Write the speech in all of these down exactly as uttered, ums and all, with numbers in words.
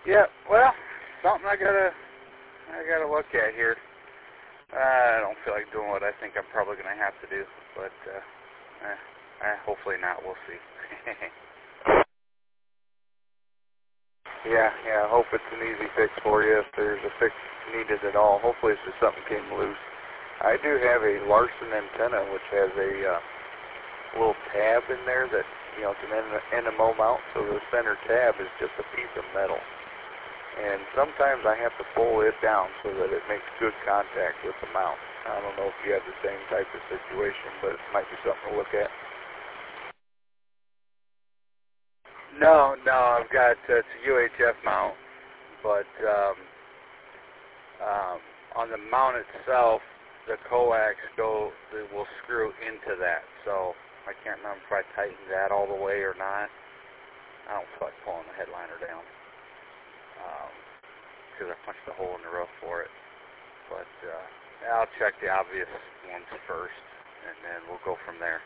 Yeah, well, something I gotta, I gotta look at here. Uh, I don't feel like doing what I think I'm probably gonna have to do, but uh, eh, eh, hopefully not. We'll see. Yeah, yeah, I hope it's an easy fix for you if there's a fix needed at all. Hopefully it's just something came loose. I do have a Larson antenna which has a uh, little tab in there that, you know, it's an N M O mount, so the center tab is just a piece of metal. And sometimes I have to pull it down so that it makes good contact with the mount. I don't know if you have the same type of situation, but it might be something to look at. No, no, I've got uh, it's a U H F mount, but um, um, on the mount itself, the coax go it will screw into that. So I can't remember if I tightened that all the way or not. I don't feel like pulling the headliner down because um, I punched a hole in the roof for it. But uh, I'll check the obvious ones first, and then we'll go from there.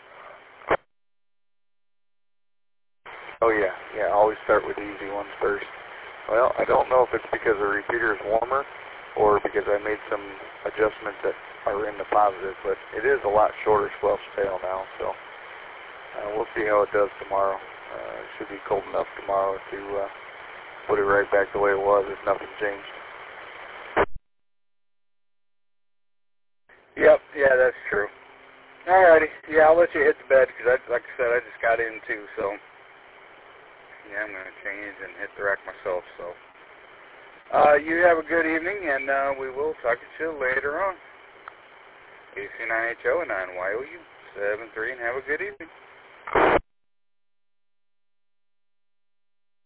Oh yeah, yeah, always start with the easy ones first. Well, I don't know if it's because the repeater is warmer or because I made some adjustments that are in the positive, but it is a lot shorter squelch tail now, so uh, we'll see how it does tomorrow. Uh, it should be cold enough tomorrow to uh, put it right back the way it was if nothing changed. Yep, yeah, that's true. Alrighty, yeah, I'll let you hit the bed because, I, like I said, I just got in too, so yeah, I'm going to change and hit the rack myself, so. Uh, you have a good evening, and uh, we will talk to you later on. A C nine H O and nine Y O U seven three, and have a good evening.